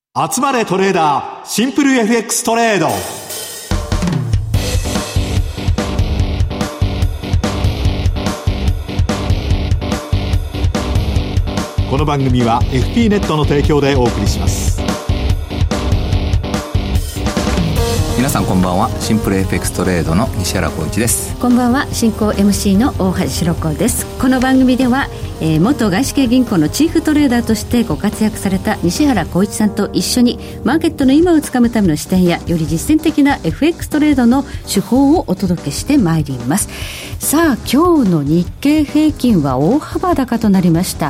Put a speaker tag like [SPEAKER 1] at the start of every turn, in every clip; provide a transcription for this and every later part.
[SPEAKER 1] 集まれトレーダーシンプル FX トレード。この番組は FP ネットの提供でお送りします。
[SPEAKER 2] 皆さんこんばんは。シンプル FX トレードの西原浩一です。
[SPEAKER 3] こんばんは。進行 MC の大橋ひろ子です。この番組では、元外資系銀行のチーフトレーダーとしてご活躍された西原浩一さんと一緒にマーケットの今をつかむための視点やより実践的な FX トレードの手法をお届けしてまいります。さあ今日の日経平均は大幅高となりました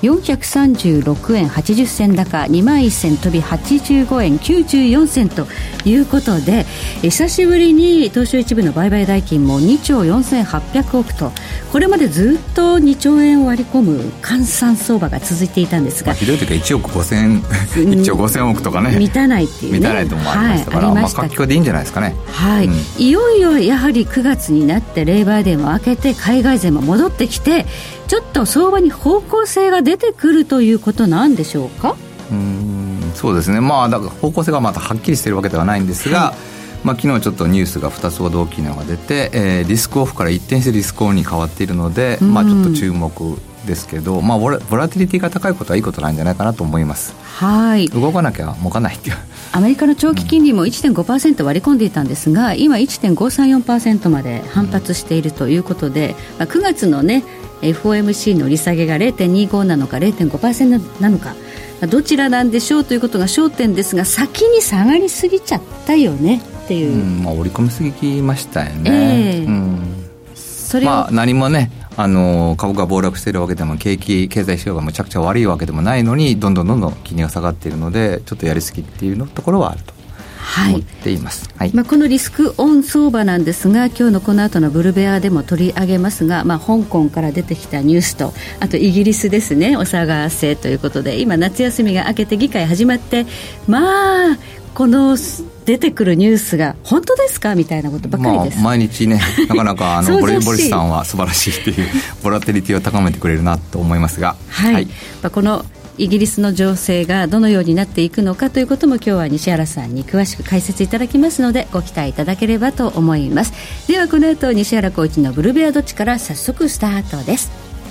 [SPEAKER 3] 。436円80銭高、21,000飛び85円94銭ということで、久しぶりに東証一部の売買代金も2兆4800億と、これまでずっと2兆円を割り込む換算相場が続いていたんですが、
[SPEAKER 2] ひどい時は1億5000 1兆5000億とかね、
[SPEAKER 3] 満たないっていうね、
[SPEAKER 2] 満たないともありましたから、
[SPEAKER 3] はい、
[SPEAKER 2] 活況でいいんじゃないですかね。
[SPEAKER 3] はい、いよいよやはり9月になってレーバーデーも明けて海外勢も戻ってきて、ちょっと相場に方向性が出てくるということなんでしょうか。
[SPEAKER 2] そうですね、だから方向性がまたはっきりしているわけではないんですが、昨日ちょっとニュースが2つほど大きなのが出て、リスクオフから一転してリスクオンに変わっているので、ちょっと注目ですけど、ボラティリティが高いことはいいことなんじゃないかなと思います。
[SPEAKER 3] はい、
[SPEAKER 2] 動かなきゃ儲かないっていう。
[SPEAKER 3] アメリカの長期金利も 1.5% 割り込んでいたんですが、今 1.534% まで反発しているということで、9月のね FOMC の利下げが 0.25 なのか 0.5% なのか、どちらなんでしょうということが焦点ですが、先に下がりすぎちゃったよねっていう、
[SPEAKER 2] 織り込みすぎましたよね。
[SPEAKER 3] それを
[SPEAKER 2] 何もね、株が暴落しているわけでも経済指標がむちゃくちゃ悪いわけでもないのに、どんどん金利が下がっているので、ちょっとやりすぎっていうところはあると思っています。
[SPEAKER 3] このリスクオン相場なんですが、今日のこの後のブルベアでも取り上げますが、香港から出てきたニュースと、あとイギリスですね、お騒がせということで、今夏休みが明けて議会始まって、この出てくるニュースが本当ですかみたいなことばっかりです。毎
[SPEAKER 2] 日ね、なかなかボリスさんは素晴らしいっていうボラテリティを高めてくれるなと思いますが、
[SPEAKER 3] このイギリスの情勢がどのようになっていくのかということも今日は西原さんに詳しく解説いただきますので、ご期待いただければと思います。ではこの後西原浩一のブルベアどっちから早速スタートです。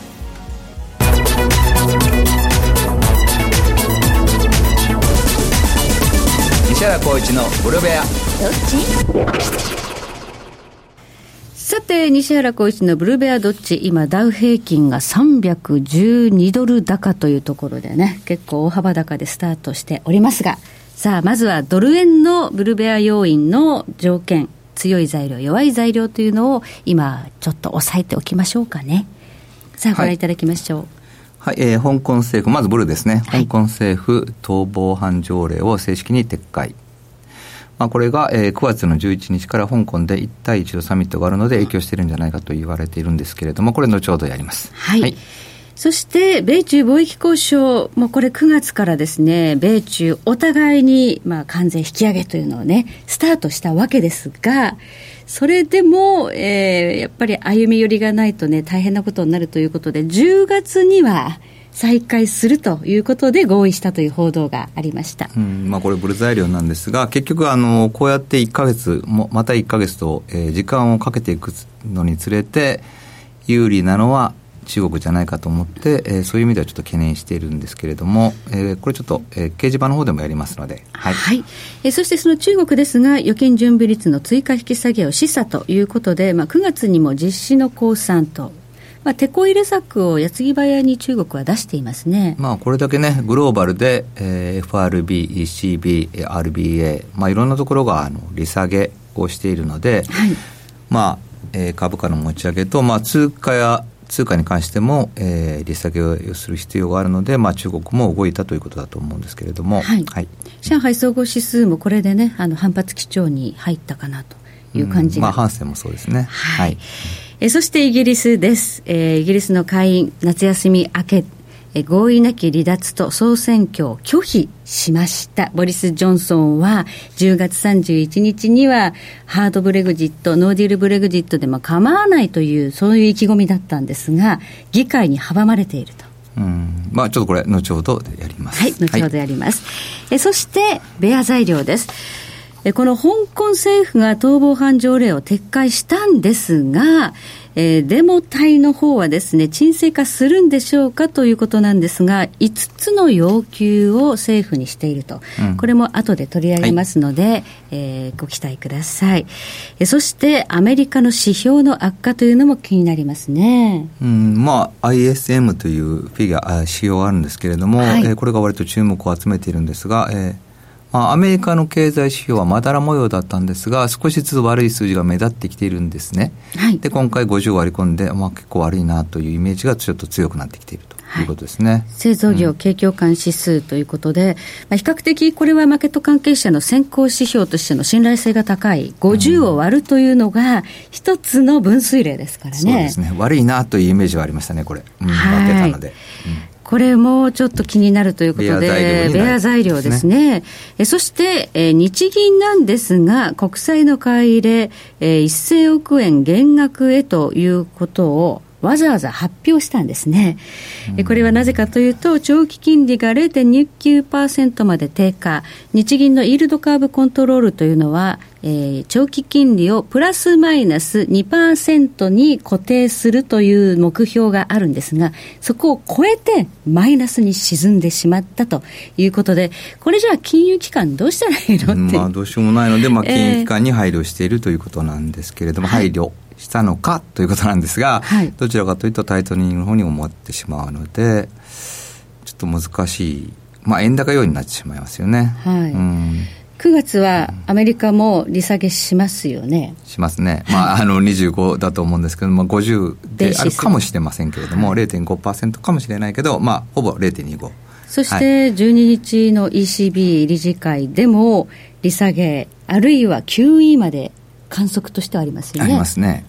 [SPEAKER 2] 西原浩一のブルベア
[SPEAKER 3] どっち。さて西原浩一のブルベアどっち、今ダウ平均が312ドル高というところでね、結構大幅高でスタートしておりますが、さあまずはドル円のブルベア要因の条件、強い材料弱い材料というのを今ちょっと押さえておきましょうかね。さあご覧いただきましょう。
[SPEAKER 2] 香港政府、まずブルですね、香港政府逃亡犯条例を正式に撤回。これが9月の11日から香港で一帯一路サミットがあるので影響しているんじゃないかと言われているんですけれども、これ後ほどやります。
[SPEAKER 3] そして米中貿易交渉もこれ9月からですね、米中お互いに関税引き上げというのをねスタートしたわけですが、それでも、やっぱり歩み寄りがないとね大変なことになるということで、10月には再開するということで合意したという報道がありました。
[SPEAKER 2] これブル材料なんですが、結局こうやって1ヶ月また1ヶ月と、時間をかけていくのにつれて有利なのは中国じゃないかと思って、そういう意味ではちょっと懸念しているんですけれども、これちょっと、掲示板の方でもやりますので、
[SPEAKER 3] そしてその中国ですが、預金準備率の追加引き下げを示唆ということで、9月にも実施の公算と、テこ入れ策を矢継ぎ早に中国は出していますね。
[SPEAKER 2] これだけねグローバルで、FRB、ECB、RBA、いろんなところが利下げをしているので、株価の持ち上げと、通貨に関しても、利下げをする必要があるので、中国も動いたということだと思うんですけれども、
[SPEAKER 3] 上海総合指数もこれでね反発基調に入ったかなという感じが、
[SPEAKER 2] ハンセンもそうですね。
[SPEAKER 3] そしてイギリスです。イギリスの下院夏休み明け、合意なき離脱と総選挙を拒否しました。ボリス・ジョンソンは10月31日にはハードブレグジット、ノーディールブレグジットでも構わないというそういう意気込みだったんですが、議会に阻まれていると。
[SPEAKER 2] まあ、ちょっとこれ後ほどやります。
[SPEAKER 3] はい、後ほどやります、そしてベア材料です。この香港政府が逃亡犯条例を撤回したんですが、デモ隊の方はですね、沈静化するんでしょうかということなんですが、5つの要求を政府にしていると、これも後で取り上げますので、ご期待ください。そしてアメリカの指標の悪化というのも気になりますね。
[SPEAKER 2] まあ ISM というフィギュア指標があるんですけれども、これが割と注目を集めているんですが、アメリカの経済指標はまだら模様だったんですが、少しずつ悪い数字が目立ってきているんですね。で今回50割り込んで、結構悪いなというイメージがちょっと強くなってきているということですね。
[SPEAKER 3] 製造業景況感指数ということで、比較的これはマーケット関係者の先行指標としての信頼性が高い50を割るというのが一つの分水嶺ですからね。
[SPEAKER 2] そうですね、悪いなというイメージはありましたね、これ、割ってたので。
[SPEAKER 3] これもちょっと気になるということで、ベア材料ですね。そして、日銀なんですが、国債の買い入れ、1000億円減額へということをわざわざ発表したんですね。これはなぜかというと、長期金利が 0.29% まで低下、日銀のイールドカーブコントロールというのは、長期金利をプラスマイナス 2% に固定するという目標があるんですが、そこを超えてマイナスに沈んでしまったということで、これじゃあ金融機関どうしたらいいのって、
[SPEAKER 2] どうしようもないので、金融機関に配慮しているということなんですけれども、配慮したのかということなんですが、どちらかというとタイトニングの方に思ってしまうので、ちょっと難しい、円高要因になってしまいますよね。
[SPEAKER 3] 9月はアメリカも利下げしますよね。
[SPEAKER 2] しますね。25だと思うんですけども、50であるかもしれませんけれども、0.5% かもしれないけど、ほぼ 0.25。
[SPEAKER 3] そして12日の ECB 理事会でも利下げ、あるいは QE まで観測としてはありますよね。
[SPEAKER 2] ありますね。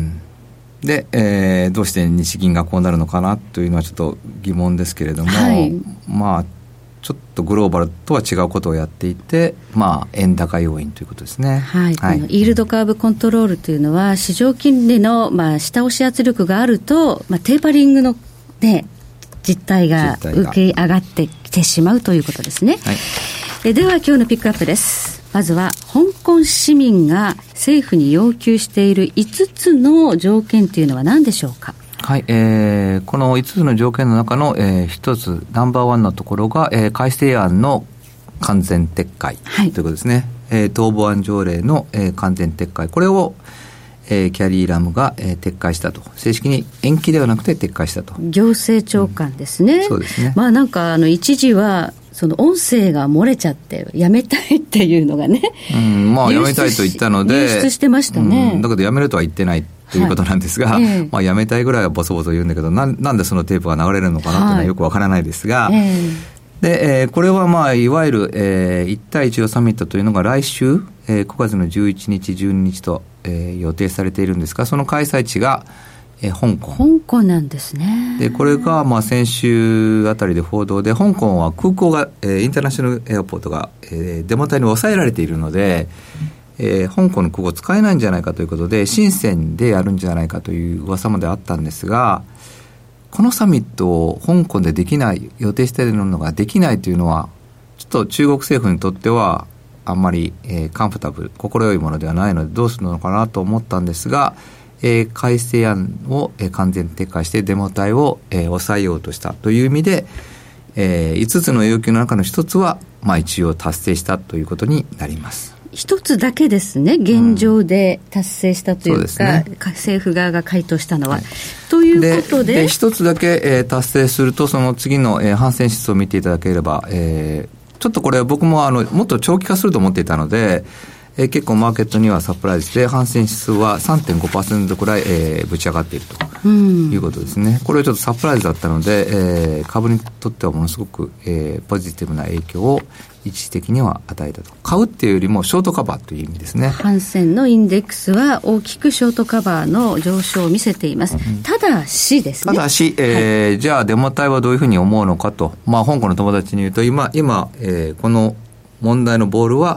[SPEAKER 2] で、どうして日銀がこうなるのかなというのはちょっと疑問ですけれども、ちょっとグローバルとは違うことをやっていて、円高要因ということですね。
[SPEAKER 3] このイールドカーブコントロールというのは、市場金利の、下押し圧力があると、テーパリングの、実態が受け上がってきてしまうということですね。では今日のピックアップです。まずは香港市民が政府に要求している5つの条件というのは何でしょうか。
[SPEAKER 2] この5つの条件の中の、1つナンバーワンのところが、改正案の完全撤回ということですね。逃亡犯条例の、完全撤回、これを、キャリーラムが、撤回したと、正式に延期ではなくて撤回したと。
[SPEAKER 3] 行政長官ですね。
[SPEAKER 2] そうですね。
[SPEAKER 3] なんか一時はその音声が漏れちゃってやめたいっていうのがね、
[SPEAKER 2] やめたいと言ったので
[SPEAKER 3] 流出してましたね。
[SPEAKER 2] だけどやめるとは言ってないということなんですが、やめたいぐらいはボソボソ言うんだけど、なんでそのテープが流れるのかなというのはよくわからないですが、で、これはいわゆる、1対1サミットというのが来週、9月の11日12日と、予定されているんですが、その開催地が、香
[SPEAKER 3] 港なんですね。
[SPEAKER 2] でこれが先週あたりで報道で、香港は空港が、インターナショナルエアポートが、デモ隊に抑えられているので、香港の空港使えないんじゃないかということで、深センでやるんじゃないかという噂まであったんですが、このサミットを香港でできない、予定しているのができないというのは、ちょっと中国政府にとってはあんまり、カンフォタブル、心よいものではないので、どうするのかなと思ったんですが、改正案を、完全撤回してデモ隊を、抑えようとしたという意味で、5つの要求の中の1つは、一応達成したということになります。
[SPEAKER 3] 1つだけですね、現状で達成したというか、政府側が回答したのは、ということで
[SPEAKER 2] 1つだけ、達成すると、その次の、反戦指数を見ていただければ、ちょっとこれ僕ももっと長期化すると思っていたので、結構マーケットにはサプライズで、反戦指数は 3.5% くらい、ぶち上がっているということですね。これはちょっとサプライズだったので、株にとってはものすごく、ポジティブな影響を一時的には与えたと。買うっていうよりもショートカバーという意味ですね。
[SPEAKER 3] 反戦のインデックスは大きくショートカバーの上昇を見せています。ただしですね。
[SPEAKER 2] ただし、じゃあデモ隊はどういうふうに思うのかと。香港の友達に言うと、今、この問題のボールは、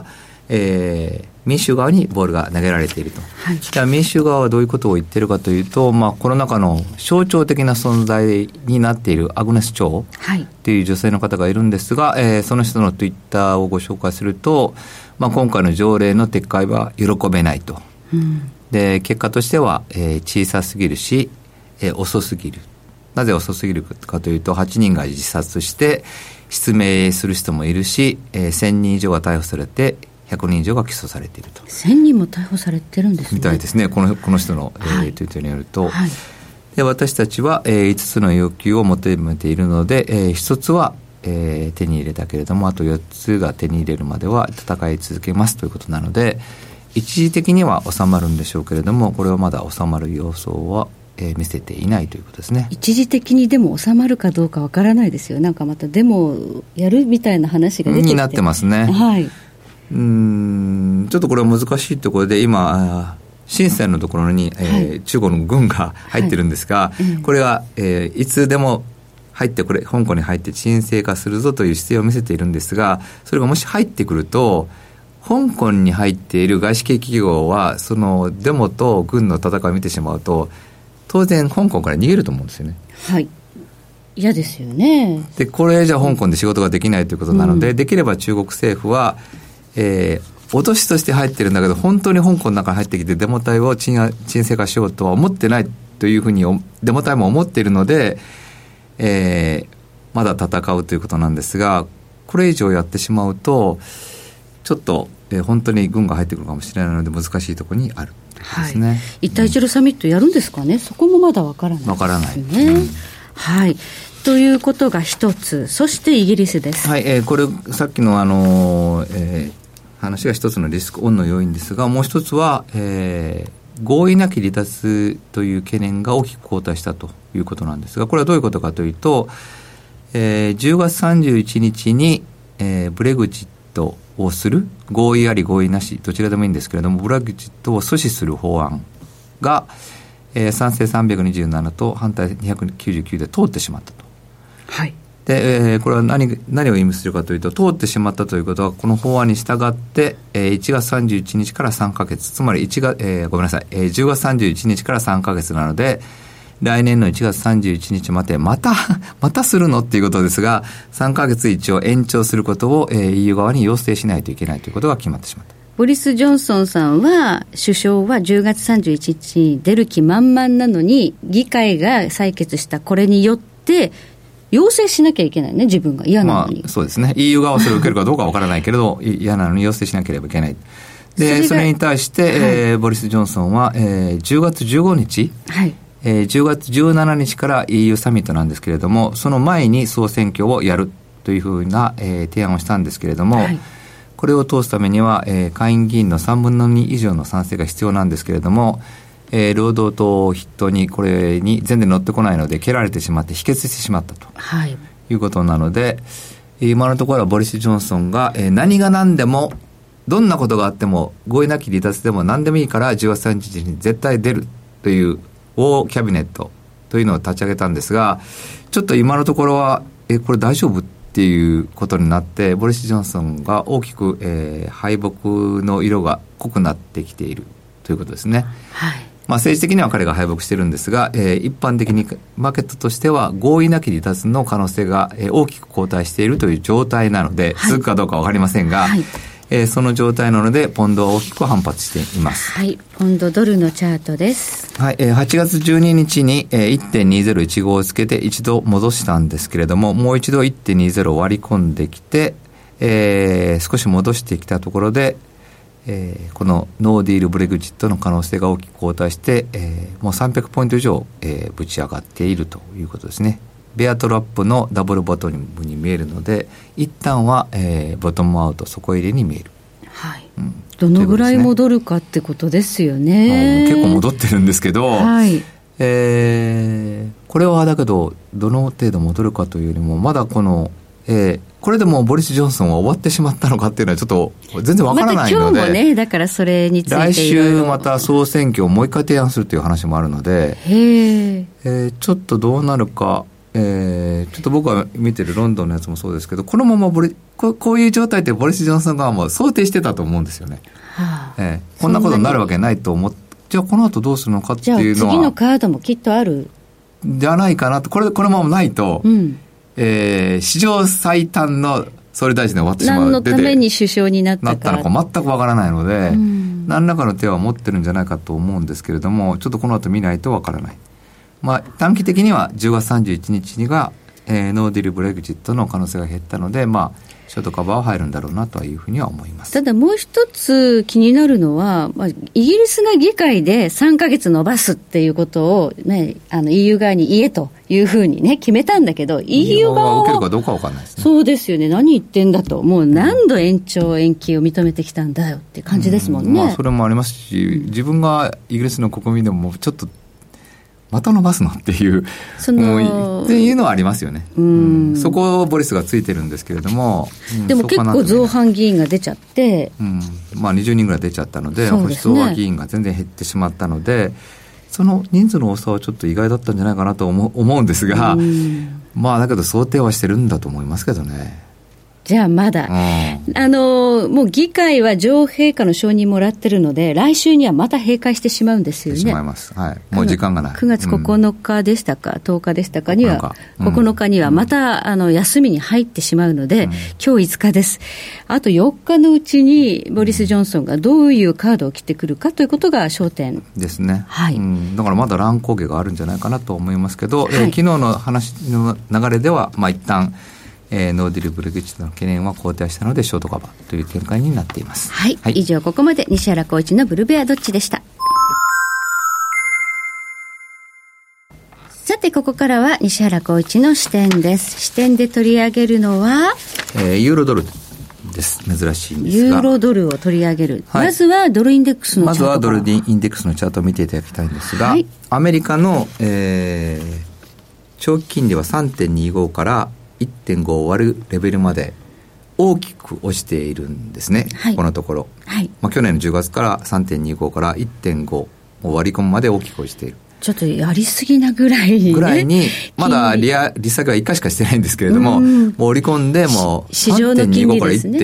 [SPEAKER 2] 民主側にボールが投げられていると、
[SPEAKER 3] はい、
[SPEAKER 2] じゃあ民主側はどういうことを言っているかというと、この中の象徴的な存在になっているアグネス・チョウという女性の方がいるんですが、その人のツイッターをご紹介すると、今回の条例の撤回は喜べないと、で結果としては、小さすぎるし、遅すぎる。なぜ遅すぎるかというと、8人が自殺して失明する人もいるし、1000人以上が逮捕されて100人以上が起訴されていると。
[SPEAKER 3] 1000人も逮捕されてるんですね。
[SPEAKER 2] みたいですね、この人の、
[SPEAKER 3] はい、
[SPEAKER 2] ツイートによると、
[SPEAKER 3] はい、
[SPEAKER 2] で私たちは、5つの要求を求めているので、1つは、手に入れたけれども、あと4つが手に入れるまでは戦い続けますということなので、一時的には収まるんでしょうけれども、これはまだ収まる様相は、見せていないということですね。
[SPEAKER 3] 一時的にでも収まるかどうかわからないですよ。なんかまたデモやるみたいな話が出てきて
[SPEAKER 2] になってますね。
[SPEAKER 3] はい、
[SPEAKER 2] ちょっとこれは難しいところで、今深センのところに、中国の軍が入ってるんですが、これが、いつでも入って香港に入って沈静化するぞという姿勢を見せているんですが、それがもし入ってくると、香港に入っている外資系企業はそのデモと軍の戦いを見てしまうと、当然香港から逃げると思うんですよね。
[SPEAKER 3] はい、嫌ですよね。
[SPEAKER 2] でこれじゃ香港で仕事ができないということなので、できれば中国政府は、脅しとして入ってるんだけど、本当に香港の中に入ってきてデモ隊を沈静化しようとは思ってないというふうにデモ隊も思っているので、まだ戦うということなんですが、これ以上やってしまうとちょっと、本当に軍が入ってくるかもしれないので難しいところにあるですね。はい、
[SPEAKER 3] 一帯一路サミットやるんですかね。そこもまだわからないですね。
[SPEAKER 2] わからない、
[SPEAKER 3] はい、ということが一つ。そしてイギリスです。
[SPEAKER 2] はい、これさっきの話が一つのリスクオンの要因ですが、もう一つは、合意なき離脱という懸念が大きく後退したということなんですが、これはどういうことかというと、10月31日に、ブレグジットをする、合意あり合意なしどちらでもいいんですけれども、ブレグジットを阻止する法案が、賛成327と反対299で通ってしまったと。
[SPEAKER 3] はい。
[SPEAKER 2] で、これは何を意味するかというと、通ってしまったということは、この法案に従って、1月31日から3ヶ月、つまり10月31日から3ヶ月なので、来年の1月31日までまたするのっていうことですが、3ヶ月一応延長することを、EU 側に要請しないといけないということが決まってしまった。
[SPEAKER 3] ボリス・ジョンソンさんは、首相は10月31日に出る気満々なのに、議会が採決したこれによって要請しなきゃいけないね。自分が嫌なのに、
[SPEAKER 2] そうですね。 EU 側はそれを受けるかどうかわからないけれど嫌なのに要請しなければいけない。でそれに対して、ボリス・ジョンソンは、10月15日、はい10月17日から EU サミットなんですけれども、その前に総選挙をやるというふうな、提案をしたんですけれども、はい、これを通すためには、下院議員の3分の2以上の賛成が必要なんですけれども、労働党を筆頭にこれに全然乗ってこないので蹴られてしまって否決してしまったと、はい、いうことなので、今のところはボリス・ジョンソンが、何が何でもどんなことがあっても合意なき離脱でも何でもいいから10月30日に絶対出るという大キャビネットというのを立ち上げたんですが、ちょっと今のところはこれ大丈夫っていうことになって、ボリス・ジョンソンが大きく、敗北の色が濃くなってきているということですね。はい。政治的には彼が敗北してるんですが、一般的にマーケットとしては合意なき離脱の可能性が、大きく後退しているという状態なので、はい、続くかどうか分かりませんが、はい、その状態なのでポンドは大きく反発しています。
[SPEAKER 3] はい、ポンドドルのチャートです。
[SPEAKER 2] はい、8月12日に 1.2015 をつけて一度戻したんですけれども、もう一度 1.20 を割り込んできて、少し戻してきたところで、このノーディールブレグジットの可能性が大きく後退して、もう300ポイント以上、ぶち上がっているということですね。ベアトラップのダブルボトムに見えるので、一旦は、ボトムアウト底入れに見える。
[SPEAKER 3] はい。どのぐらい戻るかってことですよね。
[SPEAKER 2] 結構戻ってるんですけど、はい、これはだけどどの程度戻るかというよりも、まだこの、これでもうボリス・ジョンソンは終わってしまったのかっていうのはちょっと全然わからないので、
[SPEAKER 3] また今日もね、だからそれについて
[SPEAKER 2] 来週また総選挙をもう一回提案するという話もあるので、ちょっとどうなるかちょっと僕が見てるロンドンのやつもそうですけど、このままこういう状態ってボリス・ジョンソン側も想定してたと思うんですよね。こんなことになるわけないと思って、じゃあこの後どうするのかっていうのは、
[SPEAKER 3] じゃあ次のカードもきっとある
[SPEAKER 2] じゃないかなと。このままないと、史上最短の総理大臣で終わってしまう。
[SPEAKER 3] 何のために首相になった
[SPEAKER 2] のか全くわからないので、何らかの手は持ってるんじゃないかと思うんですけれども、ちょっとこの後見ないとわからない。短期的には10月31日には、ノーディルブレグジットの可能性が減ったので、ショートカバーは入るんだろうなというふうには思います。
[SPEAKER 3] ただもう一つ気になるのは、イギリスが議会で3ヶ月延ばすっていうことを、ね、EU 側に言えというふうにね決めたんだけど、 EU 側は
[SPEAKER 2] 受けるかどうかわかんないですね。
[SPEAKER 3] そうですよね。何言ってんだと、もう何度延長延期を認めてきたんだよって感じですもんね。
[SPEAKER 2] それもありますし、自分がイギリスの国民でもちょっとまた伸ばすのっていうっていうのはありますよね。そこをボリスがついてるんですけれども、
[SPEAKER 3] でも結構造反議員が出ちゃって、
[SPEAKER 2] 20人ぐらい出ちゃったので、保守党は議員が全然減ってしまったので、その人数の多さはちょっと意外だったんじゃないかなと思うんですが、だけど想定はしてるんだと思いますけどね。
[SPEAKER 3] じゃあまだ、もう議会は女王陛下の承認もらってるので、来週にはまた閉会してしまうんですよね。
[SPEAKER 2] しまいます、もう時間がない。
[SPEAKER 3] 9月9日でしたか、10日でしたかには、9日にはまた休みに入ってしまうので、今日5日です。あと4日のうちにボリス・ジョンソンがどういうカードを切ってくるかということが焦点
[SPEAKER 2] ですね。だからまだ乱高下があるんじゃないかなと思いますけど、昨日の話の流れでは、一旦ノーディルブレグジットの懸念は後退したのでショートカバーという展開になっています。
[SPEAKER 3] 以上ここまで西原浩一のブルベアドッチでした。さてここからは西原浩一の視点です。視点で取り上げるのは、
[SPEAKER 2] ユーロドルです。珍しいんですが、
[SPEAKER 3] ユーロドルを取り上げる、まずはドルインデックスのチャート、
[SPEAKER 2] まずはドルインデックスのチャートを見ていただきたいんですが、アメリカの、長期金利は 3.25 から1.5 を割るレベルまで大きく落ちているんですね、このところ、去年の10月から 3.25 から 1.5 を割り込むまで大きく落ちている。
[SPEAKER 3] ちょっとやりすぎなぐらい、
[SPEAKER 2] にまだ利下げは1回しかしてないんですけれども、もう織り込んでもう 3.25 から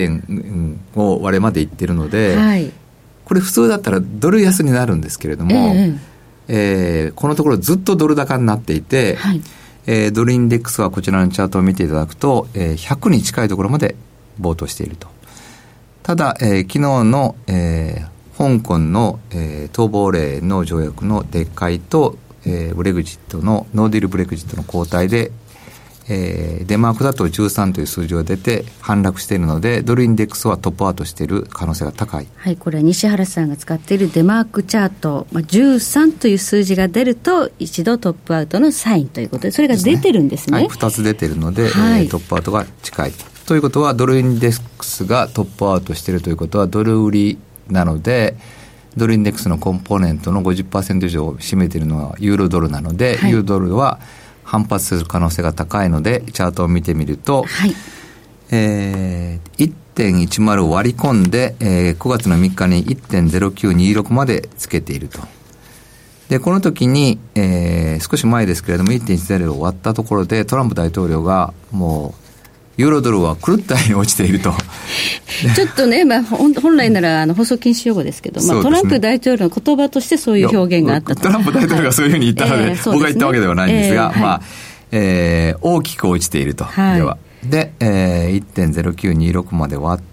[SPEAKER 2] 1.5 割れまでいってるので、これ普通だったらドル安になるんですけれども、このところずっとドル高になっていて、ドルインデックスはこちらのチャートを見ていただくと、100に近いところまで暴騰していると。ただ、昨日の、香港の、逃亡令の条約の撤回と、ブレグジットのノーディルブレグジットの後退で、デンマークだと13という数字が出て反落しているので、ドルインデックスはトップアウトしている可能性が高い。
[SPEAKER 3] これは西原さんが使っているデマークチャート、13という数字が出ると一度トップアウトのサインということで、それが出てるんですね。
[SPEAKER 2] 2つ出ているので、トップアウトが近いということは、ドルインデックスがトップアウトしているということはドル売りなので、ドルインデックスのコンポーネントの 50% 以上を占めているのはユーロドルなので、ユーロドルは反発する可能性が高いので、チャートを見てみると、1.10 を割り込んで、9月の3日に 1.0926 までつけていると。でこの時に、少し前ですけれども 1.10 を割ったところで、トランプ大統領がもうユーロドルは狂ったように落ちていると
[SPEAKER 3] ちょっとね、本来なら放送禁止用語ですけど、トランプ大統領の言葉としてそういう表現があったと。
[SPEAKER 2] トランプ大統領がそういうふうに言ったので、僕が言ったわけではないんですが、大きく落ちていると。で、1.0926 まで割って、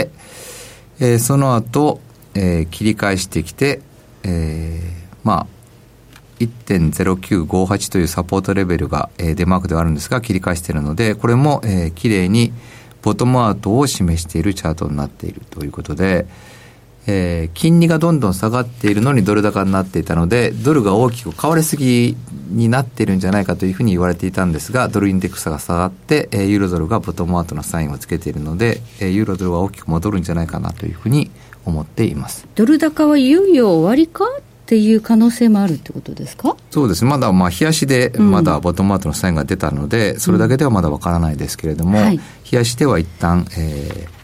[SPEAKER 2] その後、切り返してきて、1.0958 というサポートレベルが、デンマークではあるんですが、切り返しているので、これも、きれいにボトムアウトを示しているチャートになっているということで、金利がどんどん下がっているのにドル高になっていたので、ドルが大きく買われすぎになっているんじゃないかというふうに言われていたんですが、ドルインデックスが下がって、ユーロドルがボトムアウトのサインをつけているので、ユーロドルは大きく戻るんじゃないかなというふうに思っています。
[SPEAKER 3] ドル高はいよいよ終わりかっていう可能性もあるってことですか？
[SPEAKER 2] そうです。まだ冷やしでまだボトムアウトのサインが出たので、それだけではまだわからないですけれども、冷やしでは一旦、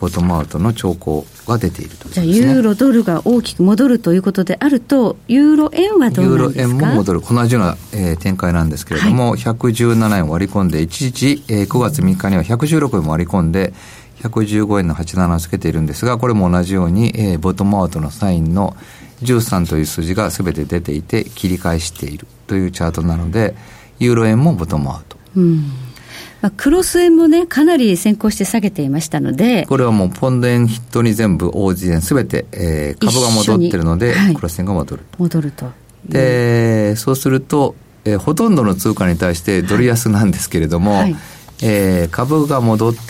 [SPEAKER 2] ボトムアウトの兆候が出ているということですね。
[SPEAKER 3] じゃあユーロドルが大きく戻るということであると、ユーロ円はどうなんですか？
[SPEAKER 2] ユーロ円も戻る、同じような、展開なんですけれども、117円を割り込んで、一時、9月3日には116円も割り込んで115円の87をつけているんですが、これも同じように、ボトムアウトのサインの13という数字が全て出ていて切り返しているというチャートなので、ユーロ円もボトムアウト、
[SPEAKER 3] クロス円もね、かなり先行して下げていましたので、
[SPEAKER 2] これはもうポンド円筆頭に全部オージー円すべて、株が戻っているので、クロス円が戻ると。で、そうすると、ほとんどの通貨に対してドル安なんですけれども、株が戻って、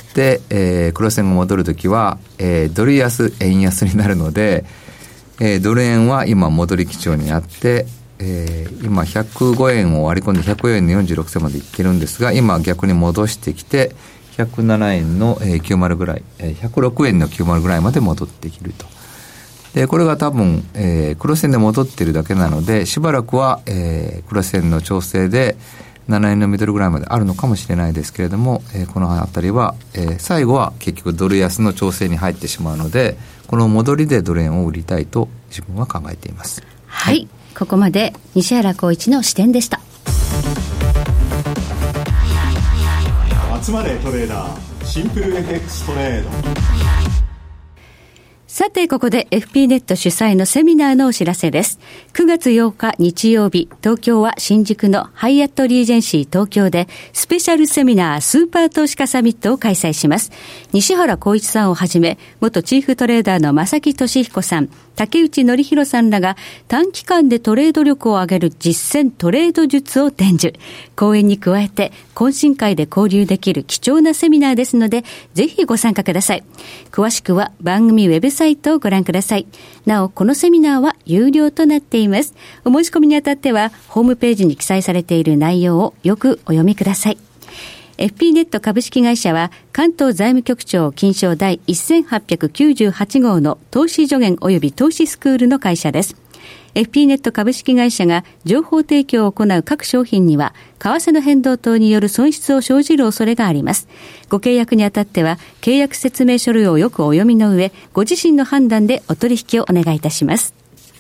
[SPEAKER 2] クロス円が戻るときは、ドル安円安になるので、ドル円は今戻り基調にあって、今105円を割り込んで104円の46銭までいってるんですが、今逆に戻してきて107円の90ぐらい、106円の90ぐらいまで戻ってきると。でこれが多分、クロス円で戻ってるだけなので、しばらくは、クロス円の調整で7円のミドルぐらいまであるのかもしれないですけれども、このあたりは、最後は結局ドル安の調整に入ってしまうので、この戻りでドル円を売りたいと自分は考えています。
[SPEAKER 3] はい、ここまで西原光一の視点でした。
[SPEAKER 1] 集まれトレーダー、シンプル FX トレード。
[SPEAKER 3] さて、ここで FP ネット主催のセミナーのお知らせです。9月8日日曜日、東京は新宿のハイアットリージェンシー東京でスペシャルセミナースーパー投資家サミットを開催します。西原光一さんをはじめ、元チーフトレーダーの正木俊彦さん、竹内則弘さんらが短期間でトレード力を上げる実践トレード術を伝授。講演に加えて懇親会で交流できる貴重なセミナーですので、ぜひご参加ください。詳しくは番組ウェブサイトをご覧ください。なお、このセミナーは有料となっています。お申し込みにあたってはホームページに記載されている内容をよくお読みください。FP ネット株式会社は関東財務局長金賞第1898号の投資助言及び投資スクールの会社です。FP ネット株式会社が情報提供を行う各商品には為替の変動等による損失を生じる恐れがあります。ご契約にあたっては契約説明書類をよくお読みの上、ご自身の判断でお取引をお願いいたします。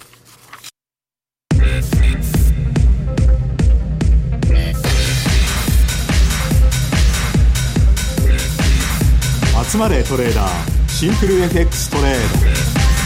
[SPEAKER 1] 集まれトレーダー、シンプル FX トレード。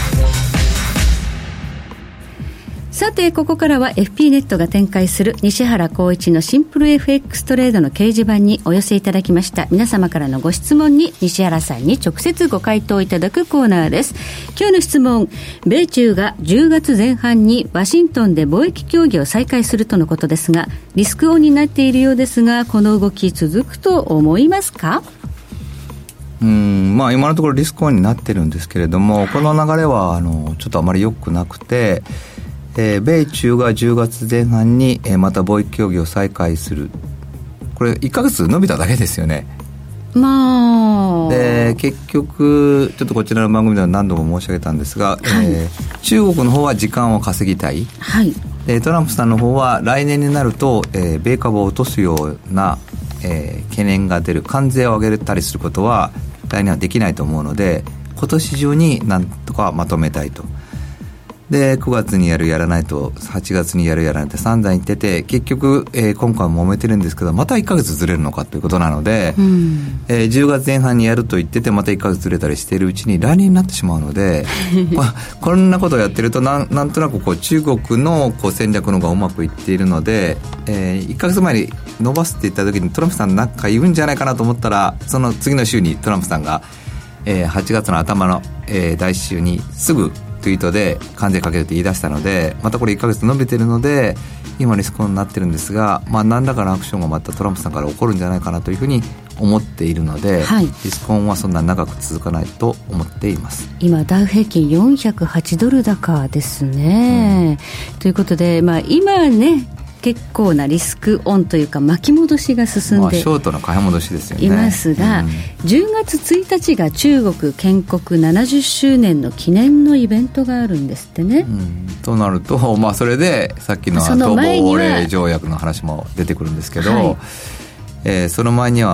[SPEAKER 3] さて、ここからは FP ネットが展開する西原光一のシンプル FX トレードの掲示板にお寄せいただきました皆様からのご質問に西原さんに直接ご回答いただくコーナーです。今日の質問、米中が10月前半にワシントンで貿易協議を再開するとのことですが、リスクオンになっているようですが、この動き続くと思いますか？
[SPEAKER 2] まあ、今のところリスクオンになってるんですけれども、この流れはちょっとあまり良くなくて、米中が10月前半に、また貿易協議を再開する。これ1ヶ月伸びただけですよね。で結局ちょっとこちらの番組では何度も申し上げたんですが、中国の方は時間を稼ぎたい、トランプさんの方は来年になると、米株を落とすような、懸念が出る、関税を上げたりすることは来年はできないと思うので、今年中になんとかまとめたいと。で9月にやるやらないと8月にやるやらないと散々言ってて、結局、今回も揉めてるんですけど、また1ヶ月ずれるのかということなので、10月前半にやると言っててまた1ヶ月ずれたりしているうちに来年になってしまうのでこんなことをやってるとなんとなくこう中国のこう戦略の方がうまくいっているので、1ヶ月前に伸ばすって言った時にトランプさんなんか言うんじゃないかなと思ったら、その次の週にトランプさんが、8月の頭の、第1週にすぐツイートで関税かけるって言い出したので、またこれ1ヶ月伸びてるので今リスクオンになってるんですが、何らかのアクションがまたトランプさんから起こるんじゃないかなというふうに思っているので、リスクオンはそんな長く続かないと思っています。
[SPEAKER 3] 今ダウ平均408ドル高ですね、ということで、今ね結構なリスクオンというか巻き戻しが進んで、
[SPEAKER 2] ショートの買い戻しですよね、
[SPEAKER 3] いますが、10月1日が中国建国70周年の記念のイベントがあるんですってね、
[SPEAKER 2] となると、それでさっきの逃亡令条約の話も出てくるんですけど、その前には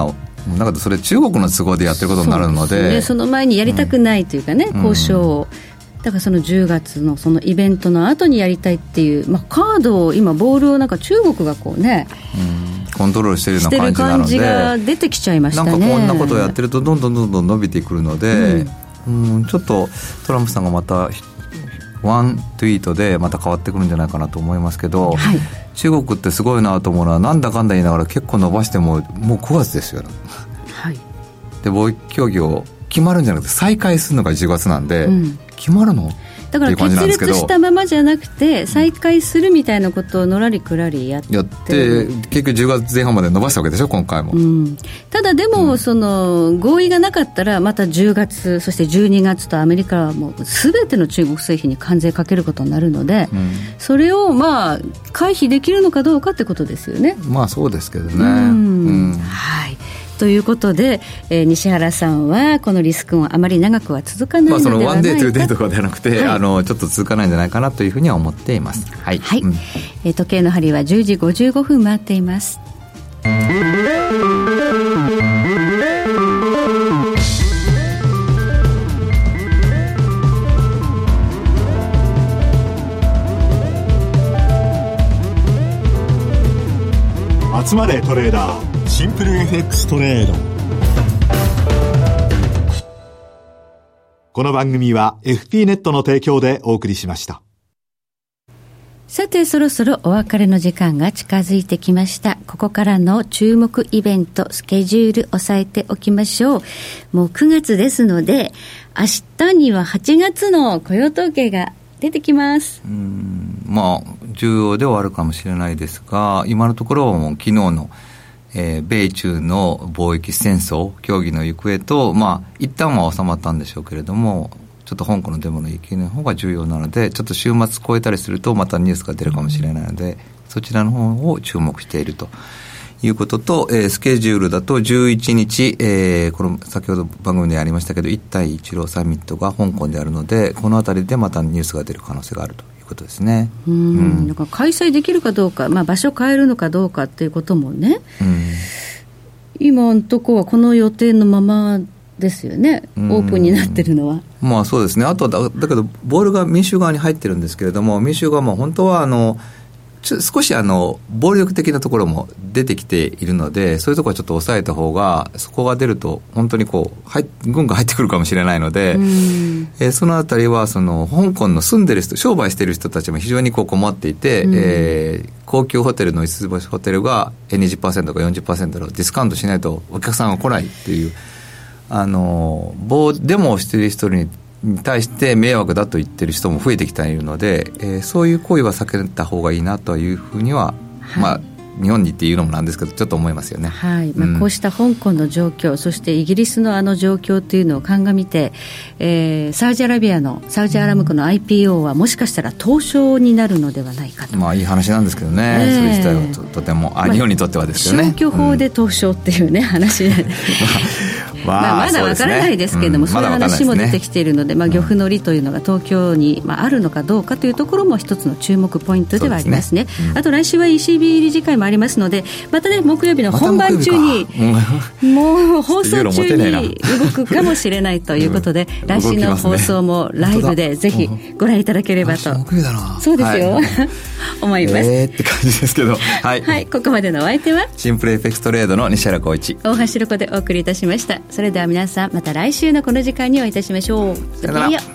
[SPEAKER 2] だからそれ中国の都合でやってることになるの で、
[SPEAKER 3] その前にやりたくないというかね、交渉を、だからその10月のそのイベントの後にやりたいっていう、カードを今ボールをなんか中国がこうね、
[SPEAKER 2] コントロールしてるような感じなので、
[SPEAKER 3] してる感じが出てきちゃいましたね。
[SPEAKER 2] なんかこんなことをやってるとどんどん伸びてくるので、ちょっとトランプさんがまたワンツイートでまた変わってくるんじゃないかなと思いますけど、はい、中国ってすごいなと思うのは、なんだかんだ言いながら結構伸ばしてももう9月ですよ、はい、で貿易協議を決まるんじゃなくて再開するのが10月なんで、決まるの
[SPEAKER 3] だから決裂したままじゃなくて再開するみたいなことをのらりくらりやって
[SPEAKER 2] 結局10月前半まで伸ばしたわけでしょ今回も、
[SPEAKER 3] ただでも、その合意がなかったらまた10月そして12月とアメリカはもう全ての中国製品に関税かけることになるので、それを回避できるのかどうかってことですよね。
[SPEAKER 2] そうですけどね、
[SPEAKER 3] はい、ということで、西原さんはこのリスクもあまり長くは続かないのではないか、
[SPEAKER 2] そのワンデー、ツーデーとかではなくて、ちょっと続かないんじゃないかなというふうには思っています。はい、
[SPEAKER 3] 時計の針は10時55分回っています。
[SPEAKER 1] 集まれトレーダー、シンプル FX トレード。この番組は FP ネットの提供でお送りしました。
[SPEAKER 3] さてそろそろお別れの時間が近づいてきました。ここからの注目イベントスケジュール押さえておきましょう。もう9月ですので、明日には8月の雇用統計が出てきます。
[SPEAKER 2] 重要ではあるかもしれないですが、今のところはもう昨日の、米中の貿易戦争協議の行方と、一旦は収まったんでしょうけれども、ちょっと香港のデモの行方の方が重要なので、ちょっと週末超えたりするとまたニュースが出るかもしれないので、そちらの方を注目しているということと、スケジュールだと11日、この先ほど番組でありましたけど、一帯一路サミットが香港であるので、このあたりでまたニュースが出る可能性があるということですね。
[SPEAKER 3] だから開催できるかどうか、場所変えるのかどうかっていうこともね、今のところはこの予定のままですよね、オープンになってるのは。
[SPEAKER 2] そうですね。あとだけどボールが民衆側に入ってるんですけれども、民衆側も本当は少し暴力的なところも出てきているので、そういうところはちょっと抑えた方が、そこが出ると本当に軍が入ってくるかもしれないので、そのあたりは香港の住んでる人、商売している人たちも非常に困っていて、高級ホテルの5つ星ホテルが 20% か 40% のディスカウントしないとお客さんが来ないっていう、デモをしている人に対して迷惑だと言ってる人も増えてきているので、そういう行為は避けた方がいいなというふうには、日本にっていうのもなんですけど、ちょっと思いますよね。
[SPEAKER 3] こうした香港の状況、そしてイギリスの状況というのを鑑みて、サウジアラビアのサウジアラムコの IPO はもしかしたら東証になるのではないかと。
[SPEAKER 2] いい話なんですけどね、それ自体は とても日本にとってはですよね。
[SPEAKER 3] 消去法で東証っていうね、話でまだわからないですけれども、そういう話も出てきているので、漁夫の利というのが東京に、あるのかどうかというところも一つの注目ポイントではありますね。あと来週は ECB 理事会もありますので、またね、木曜日の本番中に、もう放送中に動くかもしれないということで、来週の放送もライブでぜひご覧いただければと。
[SPEAKER 2] 木曜だな。
[SPEAKER 3] そうですよ、思います。
[SPEAKER 2] って感じですけど、
[SPEAKER 3] ここまでのお相手は
[SPEAKER 2] シンプル FX トレードの西原浩一、
[SPEAKER 3] 大橋ロコでお送りいたしました。それでは皆さん、また来週のこの時間にお会いいたしましょう。
[SPEAKER 2] さよなら。